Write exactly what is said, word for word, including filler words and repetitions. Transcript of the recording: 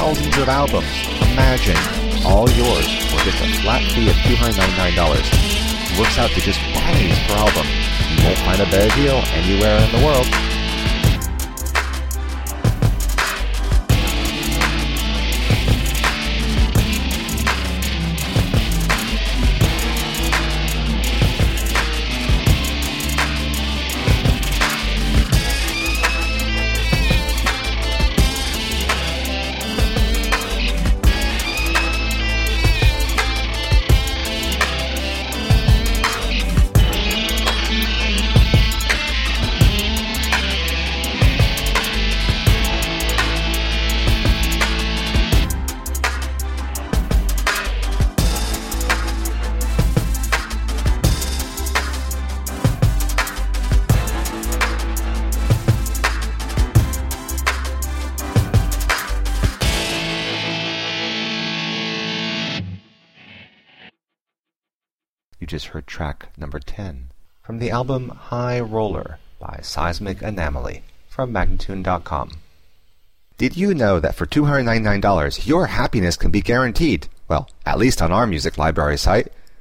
thousands of albums. Imagine all yours for just a flat fee of two hundred ninety-nine dollars. It works out to just pennies per album. You won't find a better deal anywhere in the world. You just heard track number ten from the album High Roller by Seismic Anomaly from Magnatune dot com. Did you know that for two hundred ninety-nine dollars your happiness can be guaranteed? Well, at least on our music library site.